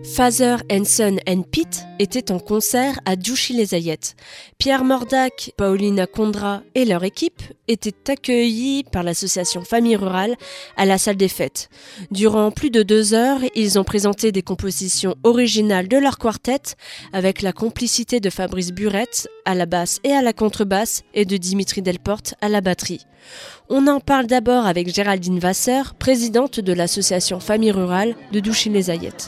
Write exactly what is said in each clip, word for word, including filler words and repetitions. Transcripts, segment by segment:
Father and Son and Pete étaient en concert à Douchy-les-Aillettes. Pierre Mordac, Paulina Condra et leur équipe étaient accueillis par l'association Famille Rurale à la salle des fêtes. Durant plus de deux heures, ils ont présenté des compositions originales de leur quartet avec la complicité de Fabrice Burette à la basse et à la contrebasse et de Dimitri Delporte à la batterie. On en parle d'abord avec Géraldine Vasseur, présidente de l'association Famille Rurale de Douchy-les-Aillettes.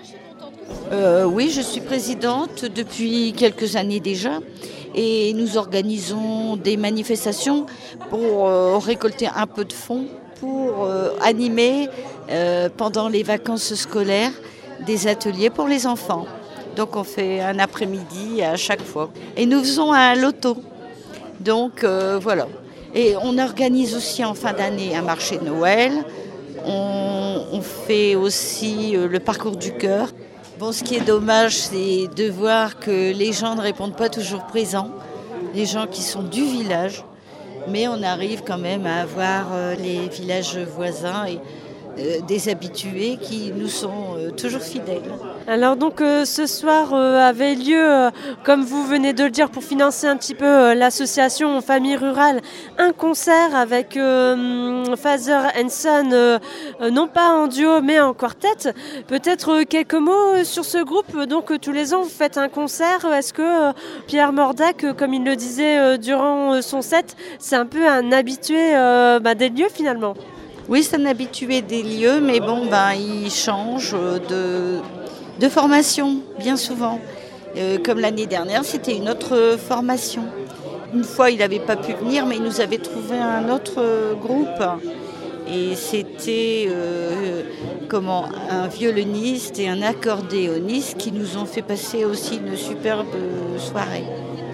Euh, oui, je suis présidente depuis quelques années déjà et nous organisons des manifestations pour euh, récolter un peu de fonds pour euh, animer euh, pendant les vacances scolaires des ateliers pour les enfants. Donc on fait un après-midi à chaque fois. Et nous faisons un loto. Donc euh, voilà. Et on organise aussi en fin d'année un marché de Noël. On, on fait aussi euh, le parcours du cœur. Bon, ce qui est dommage, c'est de voir que les gens ne répondent pas toujours présents, les gens qui sont du village, mais on arrive quand même à avoir euh, les villages voisins et euh, des habitués qui nous sont euh, toujours fidèles. Alors donc euh, ce soir euh, avait lieu, euh, comme vous venez de le dire, pour financer un petit peu euh, l'association Famille Rurale, un concert avec euh, Father and Son, euh, euh, non pas en duo mais en quartet. Peut-être euh, quelques mots sur ce groupe. Donc euh, tous les ans vous faites un concert. Est-ce que euh, Pierre Mordac, euh, comme il le disait euh, durant euh, son set, c'est un peu un habitué euh, bah, des lieux finalement? Oui, c'est un habitué des lieux, mais bon, ben, il change de... de formation, bien souvent. Euh, comme l'année dernière, c'était une autre formation. Une fois, il n'avait pas pu venir, mais il nous avait trouvé un autre groupe. Et c'était euh, comment, un violoniste et un accordéoniste qui nous ont fait passer aussi une superbe soirée.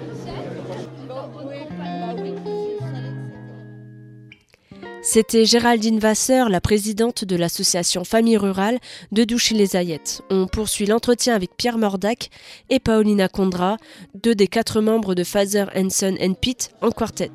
C'était Géraldine Vasseur, la présidente de l'association Famille Rurale de Douchy-les-Aillettes. On poursuit l'entretien avec Pierre Mordac et Paulina Condra, deux des quatre membres de Father and Son and Pete en quartet.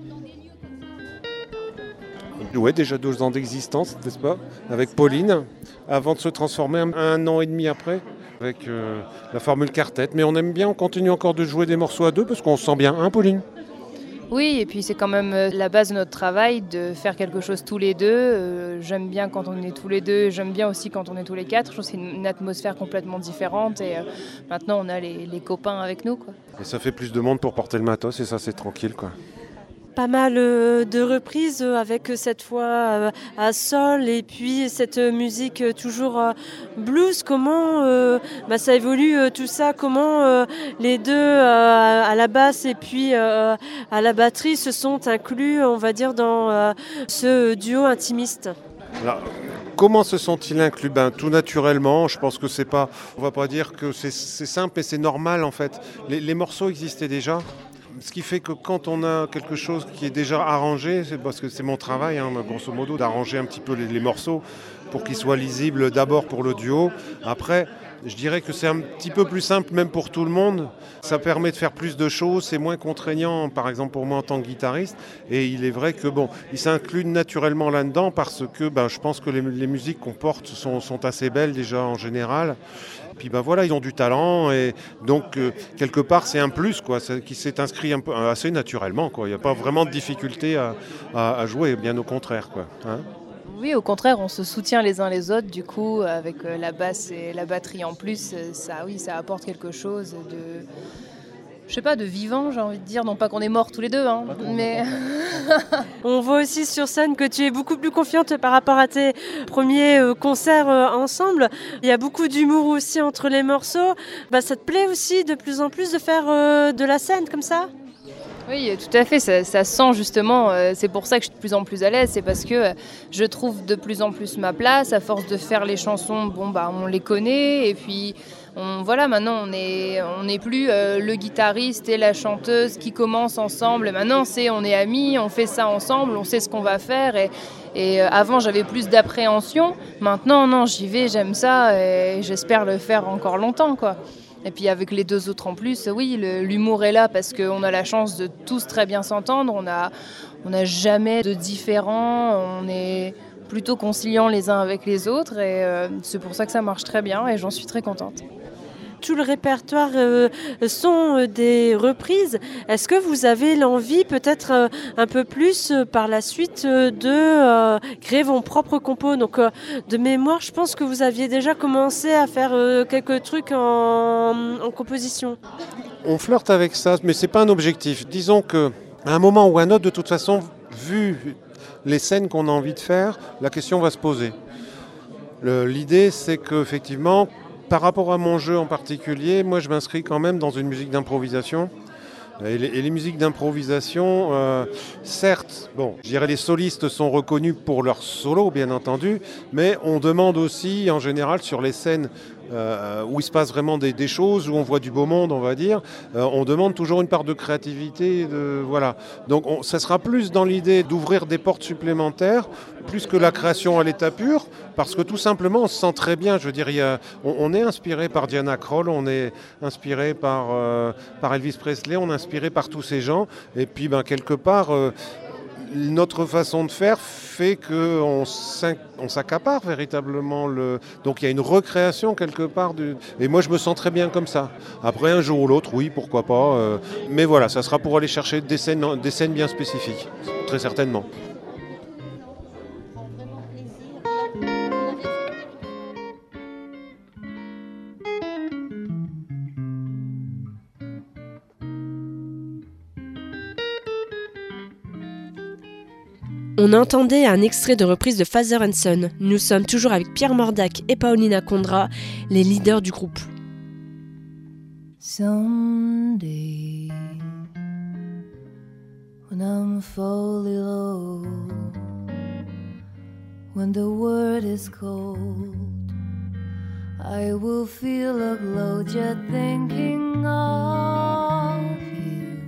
Oui, déjà deux ans d'existence, n'est-ce pas, avec Pauline, avant de se transformer un, un an et demi après, avec euh, la formule quartet. Mais on aime bien, on continue encore de jouer des morceaux à deux, parce qu'on se sent bien, hein Pauline ? Oui, et puis c'est quand même la base de notre travail, de faire quelque chose tous les deux. Euh, j'aime bien quand on est tous les deux, j'aime bien aussi quand on est tous les quatre. Je trouve que c'est une atmosphère complètement différente et euh, maintenant on a les, les copains avec nous, quoi. Et ça fait plus de monde pour porter le matos et ça c'est tranquille, quoi. Pas mal de reprises avec cette fois à sol et puis cette musique toujours blues. Comment euh, bah ça évolue tout ça? Comment euh, les deux euh, à la basse et puis euh, à la batterie se sont inclus, on va dire, dans euh, ce duo intimiste? Alors, comment se sont-ils inclus? Ben, tout naturellement, je pense que c'est pas, on va pas dire que c'est, c'est simple, mais c'est normal en fait. Les, les morceaux existaient déjà. Ce qui fait que quand on a quelque chose qui est déjà arrangé, c'est parce que c'est mon travail, hein, grosso modo, d'arranger un petit peu les, les morceaux pour qu'ils soient lisibles d'abord pour le duo. Après, je dirais que c'est un petit peu plus simple même pour tout le monde. Ça permet de faire plus de choses, c'est moins contraignant, par exemple pour moi en tant que guitariste. Et il est vrai que bon, ils s'incluent naturellement là-dedans parce que ben, je pense que les, les musiques qu'on porte sont, sont assez belles déjà en général. Puis ben voilà, ils ont du talent et donc euh, quelque part c'est un plus quoi, c'est, qui s'est inscrit un peu, assez naturellement quoi. Il n'y a pas vraiment de difficulté à, à, à jouer, bien au contraire quoi. Hein? Oui, au contraire, on se soutient les uns les autres. Du coup, avec la basse et la batterie en plus, ça, oui, ça apporte quelque chose de, je sais pas, de vivant, j'ai envie de dire. Non pas qu'on est morts tous les deux, hein, mais on voit aussi sur scène que tu es beaucoup plus confiante par rapport à tes premiers concerts ensemble. Il y a beaucoup d'humour aussi entre les morceaux. Bah, ça te plaît aussi de plus en plus de faire de la scène comme ça? Oui, tout à fait, ça, ça sent justement, euh, c'est pour ça que je suis de plus en plus à l'aise, c'est parce que euh, je trouve de plus en plus ma place, à force de faire les chansons, bon bah on les connaît, et puis on, voilà, maintenant on est, on n'est plus euh, le guitariste et la chanteuse qui commencent ensemble, maintenant c'est on est amis, on fait ça ensemble, on sait ce qu'on va faire, et, et euh, avant j'avais plus d'appréhension, maintenant non, j'y vais, j'aime ça, et j'espère le faire encore longtemps, quoi. Et puis avec les deux autres en plus, oui, le, l'humour est là parce qu'on a la chance de tous très bien s'entendre. On a, on n'a jamais de différends. On est plutôt conciliants les uns avec les autres et euh, c'est pour ça que ça marche très bien et j'en suis très contente. Tout le répertoire euh, sont des reprises. Est-ce que vous avez l'envie, peut-être euh, un peu plus euh, par la suite, euh, de euh, créer vos propres compos? Donc, euh, de mémoire, je pense que vous aviez déjà commencé à faire euh, quelques trucs en, en composition. On flirte avec ça, mais c'est pas un objectif. Disons que à un moment ou à un autre, de toute façon, vu les scènes qu'on a envie de faire, la question va se poser. Le, l'idée, c'est qu'effectivement, par rapport à mon jeu en particulier, moi je m'inscris quand même dans une musique d'improvisation. Et les, et les musiques d'improvisation, euh, certes, bon, je dirais les solistes sont reconnus pour leur solo, bien entendu, mais on demande aussi, en général, sur les scènes euh, où il se passe vraiment des, des choses, où on voit du beau monde, on va dire, euh, on demande toujours une part de créativité, de, voilà. Donc on, ça sera plus dans l'idée d'ouvrir des portes supplémentaires, plus que la création à l'état pur, parce que tout simplement, on se sent très bien. Je veux dire, il y a, on, on est inspiré par Diana Krall, on est inspiré par, euh, par Elvis Presley, on est inspiré par tous ces gens, et puis ben, quelque part, euh, notre façon de faire fait qu'on on s'accapare véritablement. Le... Donc il y a une recréation quelque part. Du... Et moi je me sens très bien comme ça. Après un jour ou l'autre, oui, pourquoi pas. Euh... Mais voilà, ça sera pour aller chercher des scènes, des scènes bien spécifiques, très certainement. On entendait un extrait de reprise de Father and Son. Nous sommes toujours avec Pierre Mordac et Paulina Kondra, les leaders du groupe. Someday, when I'm fully low, when the world is cold, I will feel a glow just thinking of you,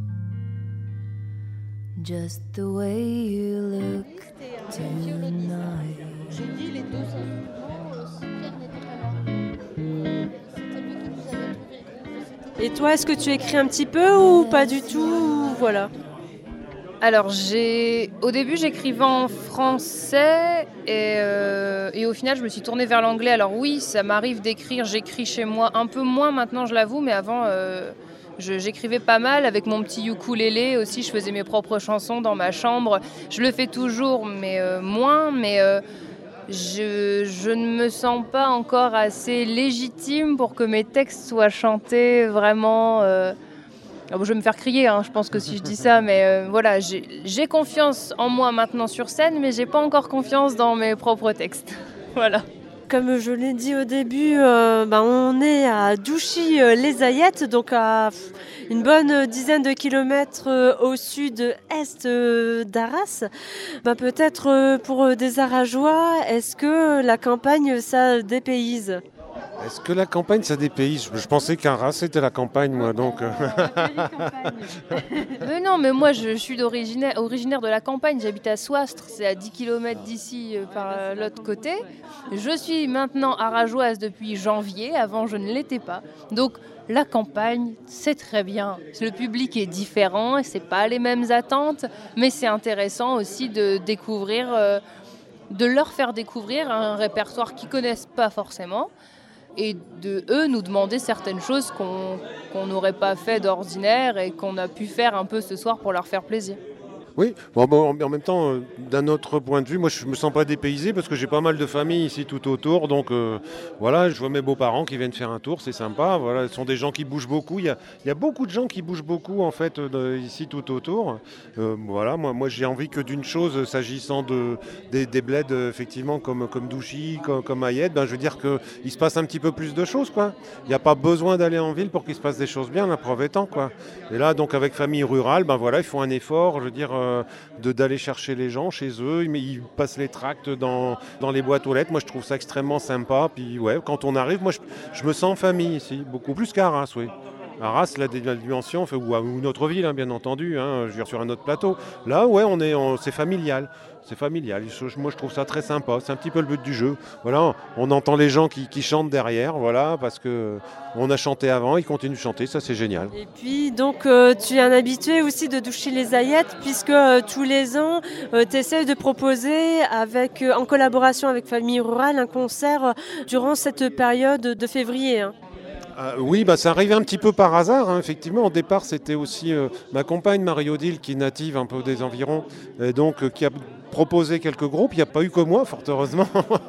just the way you look tonight. J'ai dit les deux instruments, si Pierre n'était pas là. Et toi, est-ce que tu écris un petit peu ou pas du tout? Voilà. Alors, j'ai... au début, j'écrivais en français et, euh, et au final, je me suis tournée vers l'anglais. Alors oui, ça m'arrive d'écrire, j'écris chez moi, un peu moins maintenant, je l'avoue, mais avant, euh, je, j'écrivais pas mal avec mon petit ukulélé aussi. Je faisais mes propres chansons dans ma chambre. Je le fais toujours, mais euh, moins, mais... Euh, Je, je ne me sens pas encore assez légitime pour que mes textes soient chantés vraiment... Euh... Alors, je vais me faire crier, hein, je pense que si je dis ça, mais euh, voilà, j'ai, j'ai confiance en moi maintenant sur scène, mais j'ai pas encore confiance dans mes propres textes. Voilà. Comme je l'ai dit au début, euh, bah, on est à Douchy-les-Aillettes, donc à une bonne dizaine de kilomètres euh, au sud-est euh, d'Arras. Bah, peut-être euh, pour des Arageois, est-ce que la campagne, ça dépayse ? Est-ce que la campagne, ça dépayse ? Je pensais qu'Arras, c'était la campagne, moi, donc... mais non, mais moi, je, je suis d'originaire, originaire de la campagne. J'habite à Soistres, c'est à dix kilomètres d'ici, euh, par euh, l'autre côté. Je suis maintenant arageoise depuis janvier. Avant, je ne l'étais pas. Donc, la campagne, c'est très bien. Le public est différent et c'est pas les mêmes attentes. Mais c'est intéressant aussi de découvrir, euh, de leur faire découvrir un répertoire qu'ils connaissent pas forcément. Et de eux nous demander certaines choses qu'on qu'on n'aurait pas fait d'ordinaire et qu'on a pu faire un peu ce soir pour leur faire plaisir. Oui, bon, bon, en même temps, euh, d'un autre point de vue, moi je ne me sens pas dépaysé parce que j'ai pas mal de familles ici tout autour. Donc euh, voilà, je vois mes beaux-parents qui viennent faire un tour, c'est sympa. Voilà, ce sont des gens qui bougent beaucoup. Il y a, il y a beaucoup de gens qui bougent beaucoup en fait de, ici tout autour. Euh, voilà, moi, moi j'ai envie que d'une chose, s'agissant de, des, des bleds effectivement comme, comme Douchy, comme, comme Aillettes, ben, je veux dire qu'il se passe un petit peu plus de choses, quoi. Il n'y a pas besoin d'aller en ville pour qu'il se passe des choses bien, la preuve étant, quoi. Et là, donc avec famille rurale, ben voilà, ils font un effort, je veux dire. Euh, De, d'aller chercher les gens chez eux, ils, ils passent les tracts dans, dans les boîtes aux lettres. Moi je trouve ça extrêmement sympa. Puis ouais, quand on arrive, moi je, je me sens en famille ici, beaucoup plus qu'à Arras, oui. Arras, la, la dimension, ou, ou une autre ville, hein, bien entendu, hein, je veux dire, sur un autre plateau. Là, ouais, on est, on, c'est familial. c'est familial. Je- moi, je trouve ça très sympa. C'est un petit peu le but du jeu. Voilà, on entend les gens qui, qui chantent derrière, voilà, parce que on a chanté avant, ils continuent de chanter, ça c'est génial. Et puis donc euh, tu es un habitué aussi de Douchy-les-Aillettes puisque euh, tous les ans euh, tu essaies de proposer avec, euh, en collaboration avec Famille Rurale un concert euh, durant cette période de février. Hein. Euh, oui, bah, ça arrivait un petit peu par hasard, hein, effectivement. Au départ, c'était aussi euh, ma compagne Marie-Odile, qui est native un peu des environs, et donc euh, qui a proposé quelques groupes. Il n'y a pas eu que moi, fort heureusement.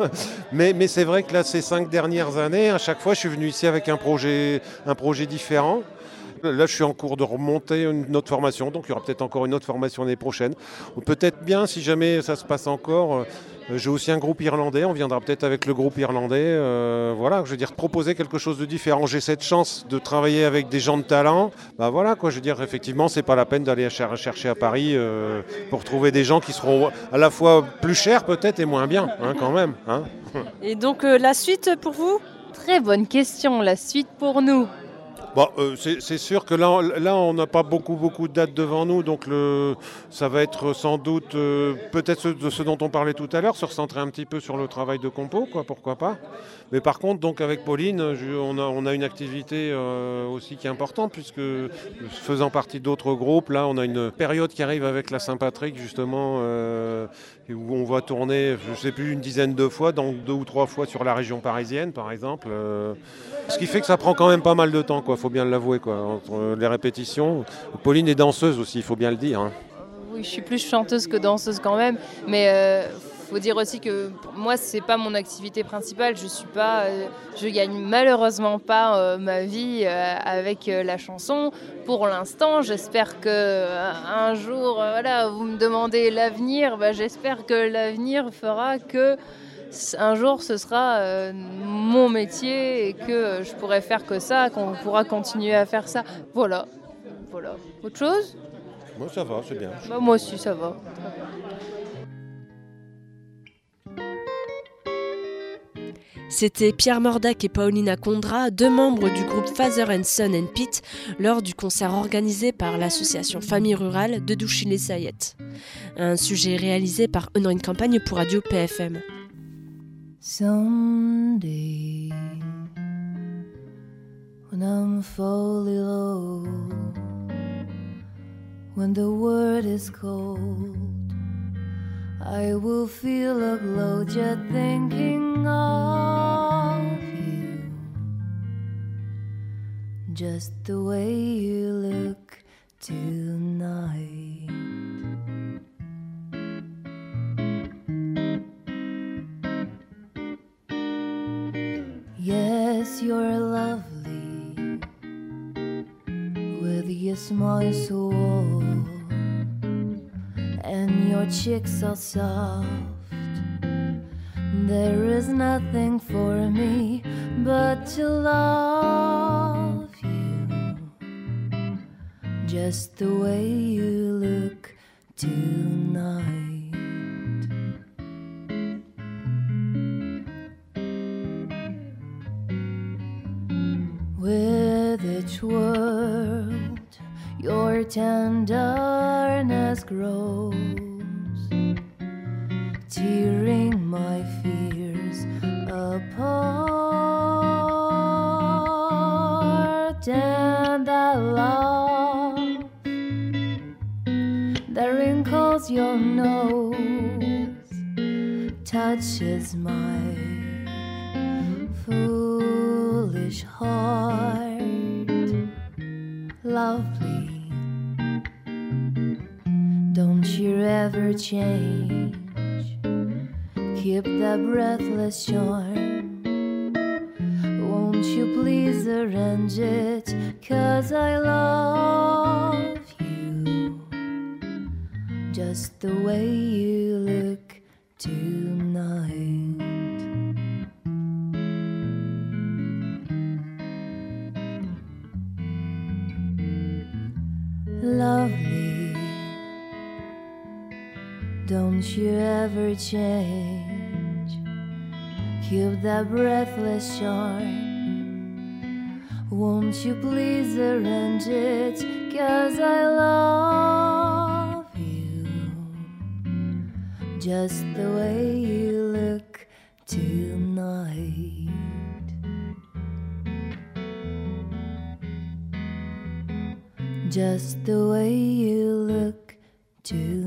mais, mais c'est vrai que là, ces cinq dernières années, à chaque fois, je suis venu ici avec un projet, un projet différent. Là, je suis en cours de remonter une autre formation, donc il y aura peut-être encore une autre formation l'année prochaine. Ou peut-être bien, si jamais ça se passe encore, euh, j'ai aussi un groupe irlandais, on viendra peut-être avec le groupe irlandais. Euh, voilà, je veux dire, proposer quelque chose de différent. J'ai cette chance de travailler avec des gens de talent. Bah voilà, quoi, je veux dire, effectivement, c'est pas la peine d'aller cher- chercher à Paris euh, pour trouver des gens qui seront à la fois plus chers peut-être et moins bien, hein, quand même. Hein. Et donc euh, la suite pour vous ? Très bonne question, la suite pour nous. Bon, euh, c'est, c'est sûr que là, là on n'a pas beaucoup, beaucoup de dates devant nous, donc le, ça va être sans doute euh, peut-être ce, de ce dont on parlait tout à l'heure, se recentrer un petit peu sur le travail de compo, quoi, pourquoi pas. Mais par contre, donc avec Pauline, je, on, a, on a une activité euh, aussi qui est importante, puisque faisant partie d'autres groupes, là, on a une période qui arrive avec la Saint-Patrick, justement, euh, où on va tourner, je ne sais plus, une dizaine de fois, donc deux ou trois fois sur la région parisienne, par exemple. Euh, ce qui fait que ça prend quand même pas mal de temps, quoi, faut bien l'avouer, quoi, entre les répétitions. Pauline est danseuse aussi, il faut bien le dire. Hein. Oui, je suis plus chanteuse que danseuse quand même, mais euh, faut dire aussi que pour moi c'est pas mon activité principale. Je suis pas, euh, je gagne malheureusement pas euh, ma vie euh, avec euh, la chanson. Pour l'instant, j'espère que euh, un jour, euh, voilà, vous me demandez l'avenir, bah, j'espère que l'avenir fera que un jour ce sera euh, mon métier et que euh, je pourrai faire que ça, qu'on pourra continuer à faire ça. Voilà, voilà. Autre chose ? Moi, ça va, c'est bien. Bah, moi aussi, ça va. C'était Pierre Mordac et Paulina Condra, deux membres du groupe Father and Son and Pete, lors du concert organisé par l'association Famille Rurale de Douchy-les-Aillettes. Un sujet réalisé par Honorine Campagne pour Radio P F M. Someday, when I'm fully low, when the world is cold, I will feel a glow just thinking of you. Just the way you look tonight. Yes, you're lovely, with your smile so warm, and your cheeks are soft. There is nothing for me but to love you, just the way you look tonight. With each word, your tenderness grows, tearing my fears apart. And that love that wrinkles your nose touches my foolish heart. Lovely, don't you ever change. Keep that breathless charm. Won't you please arrange it? 'Cause I love you, just the way you look tonight. Lovely, don't you ever change. Keep that breathless charm. Won't you please arrange it? 'Cause I love you, just the way you look tonight. Just the way you look tonight.